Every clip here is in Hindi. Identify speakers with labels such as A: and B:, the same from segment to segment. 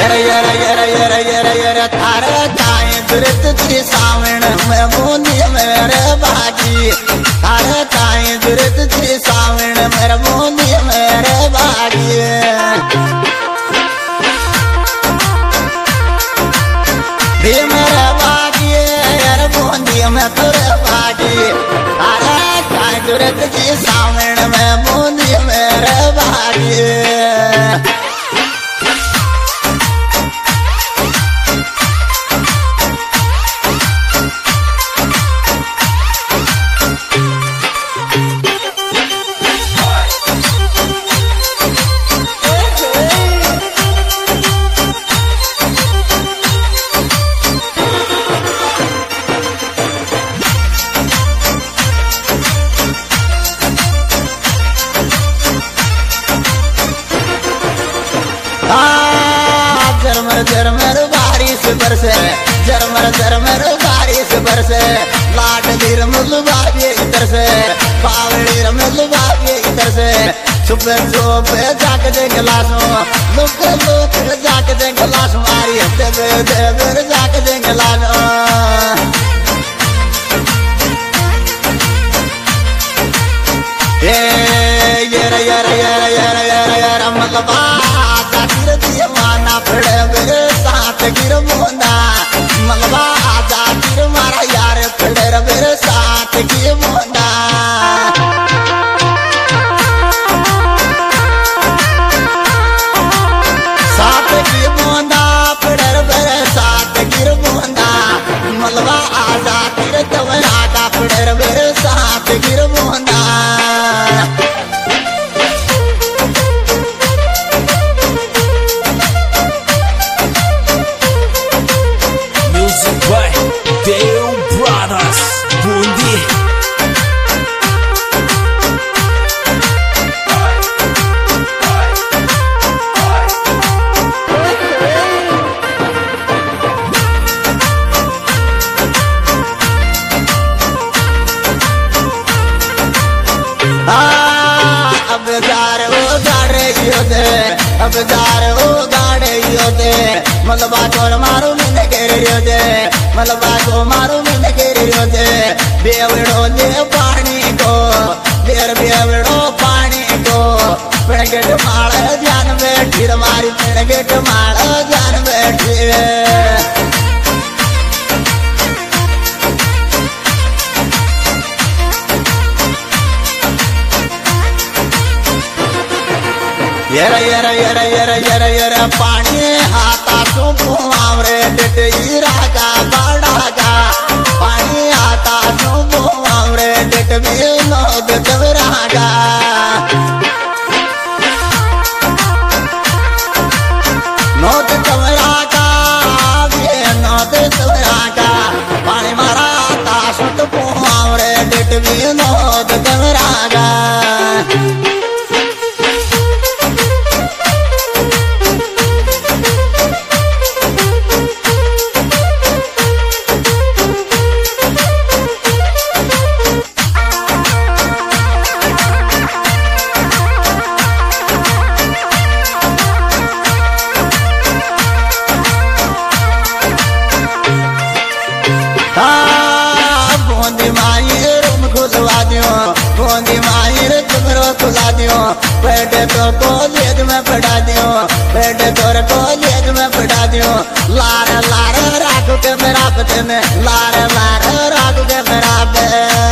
A: यर थारे काए दुरत ती सावण में बूंदी मेरे बागी थारे काए दुरत ती सावण में बूंदी मेरे बागी भी मेरे बागी यार बूंदी में तुरे बागी थारे काए दुरत ती सावण में बूंदी मेरे बागी झरमर बारिश बरसे झरमर बारिश बरसे लाट धीर मुलबाबी इधर से बावड़ी मुलबाबी इधर से सुबह सुबह जाके दे गिलासों लोग जाके दे गिलास मारी देवर जाके दे गिलासों ये मलबा जाकिर दिए माना पड़े मेरे साथ गिर मोना मलबा जाकिर मारा यार पड़े मेरे साथ गिर मोना साथ गिर मोना पड़े मेरे साथ गिर मोना मलबा जाकिर तवरा का पड़े मेरे साथ गिर मोना अब जार वो गाड़े योदे मलबा को मारू मिल गिर योदे मलबा को मारू मिल गिर योदे बेवड़ो ले पानी को बेवड़ो पानी को पेड़गेट माल ध्यान बैठी मारी पेड़गेट माल ध्यान बैठी यर पानी हाथा सुबह आवरे डेट रागा बड़ागा पानी हाथा सुबह आवरे डेट में नोद दवरागा नोद दवरागा ये नोद दवरागा पानी मारा हाथा सुबह आवरे डेट में नोद दवरागा बूंदी माहिर तुमरो खुला दियो पेट तो कॉलेज में पढ़ा दियो पेट तोर कॉलेज में पढ़ा दियो लार लार राखू के मेरा पते में लार लार राखू के मेरा पे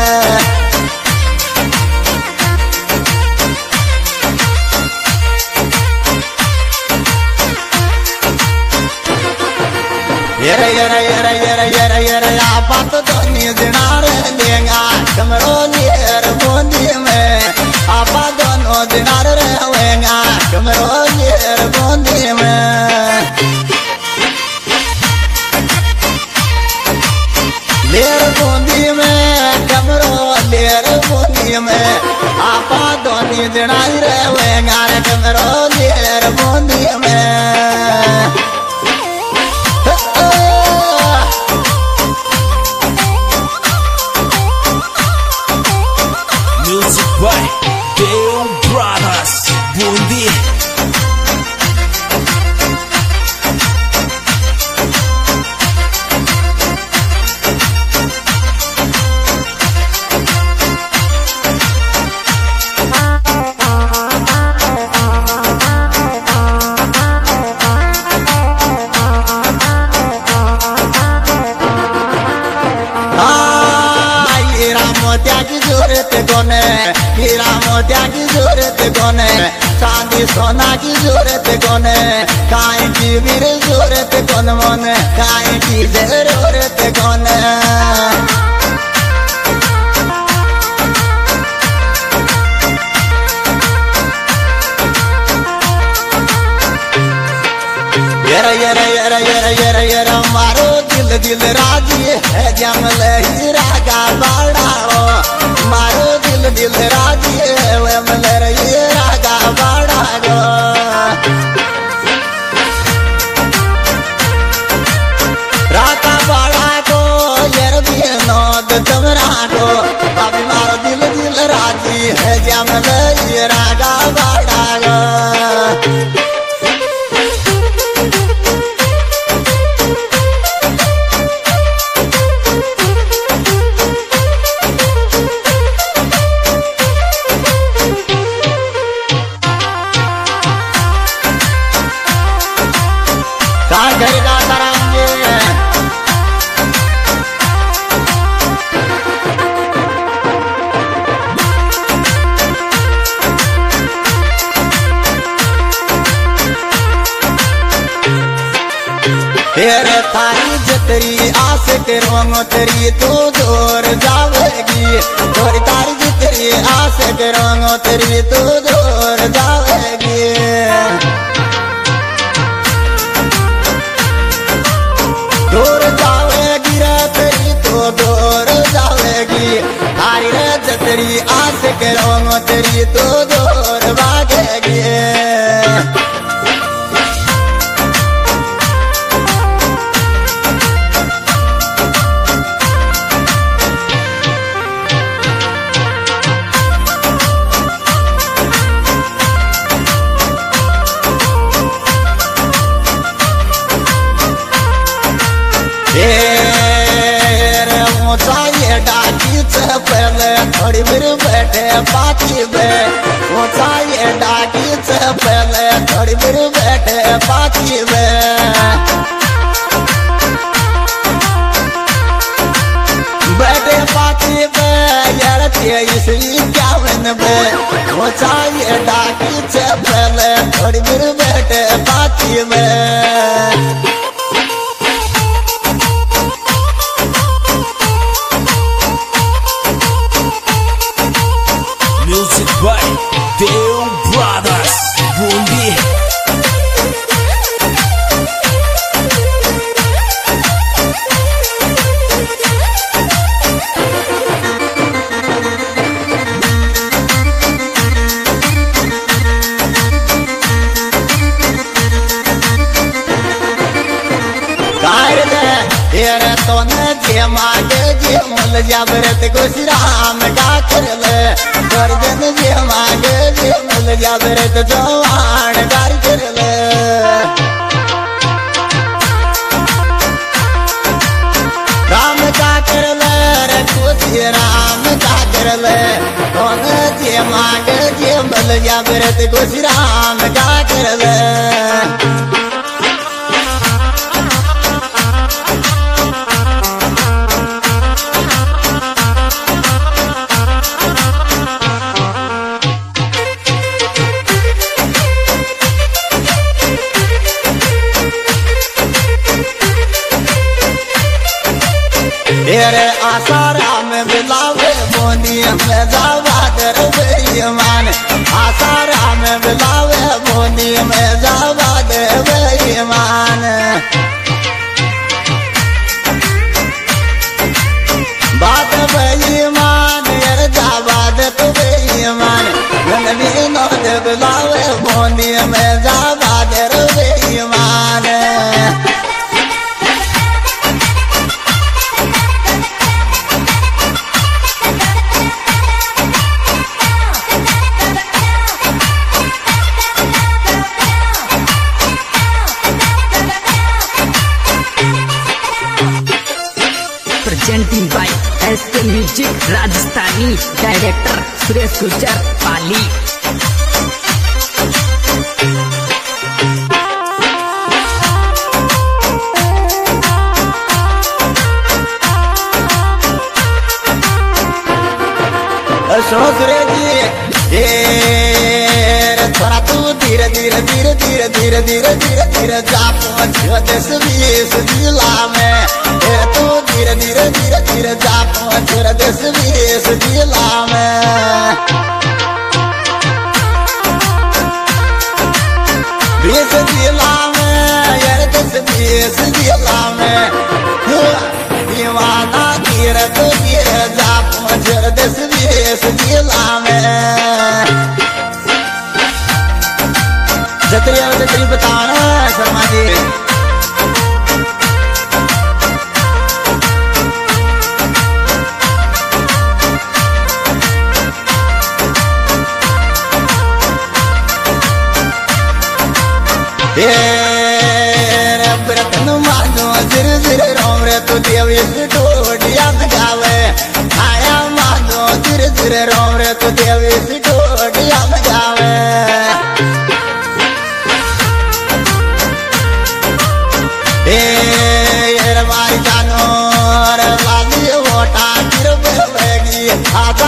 A: यर आप तो नहीं दिनार लेगा कमरो नियर बूंदी में आप दोनों दिनार रहेगा कमरो नियर बूंदी में लेर बूंदी में कमरो लेर बूंदी में आप दोनों दिनार रहेगा कमरो लेर बूंदी में जरूरत कोने, हीरा मोतिया की जरूरत कोने, चांदी सोना की जरूरत कोने, काई की भी जरूरत कोन मोने, काई की जरूरत कोने। येरा येरा येरा येरा येरा येरा मारो दिल दिल राजी है जमल हीरा का बाड़ा, मारो दिल दिल राजी है जमल हीरा का बाड़ा गो। राता बाड़ा को येर भी नौद तमरा को, अभी मारो दिल दिल राजी है जमल हीरा का बाड़ा गो। घर का कराएंगे तेरे थारी जतरी आस करो तेरी तू दूर जावेगी, थोड़ी तारी जतरी आस करो तेरी तू दूर जावेगी। दूर जावेगी रे तेरी तो दूर जावेगी, थारी रे जतरी आस करो तेरी तो दूर भागेगी। डाकी पहले थोड़ी देर बैठे पाती में, ऊंचाई डाकी पहले थोड़ी देर बैठे पाती में, बैठे पाती में यार तेईस इक्यावन में, ऊंचाई डाकी पहले थोड़ी देर बैठे पाती में।
B: Music by Deo Brothers, Bundi.
A: तेरे तो न जे मागे जे मुल जबरत गुजराम का करले, कर दिन जे मागे जे मुल जबरत जवान कर करले। राम का करले रे खुशी राम का करले, तो न जे मागे जे मुल जबरत गुजराम का करले। तेरे आसारा में बिलावे बोनी में जावादर बेईमान, आसारा में बिलावे बोनी में जावादर बेईमान। बात बेईमान यार जावाद तो बेईमान, गंदी नौद बिलावे बोनी में जावादर बेईमान।
C: Presenting by SK Music Rajasthani, Director Suresh Gujjar Pali।
A: सुनो सुरेश जी ये थोड़ा तू धीरे धीरे धीरे धीरे धीरे धीरे धीरे धीरे जा पहुंच देश विदेश जिला में तू धीरे धीरे धीरे धीरे जा पहुंच देश विदेश जिला में देश जिला में यार देश विदेश जिला में दीवाना गिर तो गिर जा पहुंच देश विदेश जिला में जतरी बताना शर्मा जी ब्रतन मानो जिर जिर रोम रे तू देव टोडिया गावे आया मानो जिर जिर रोम रे तू देव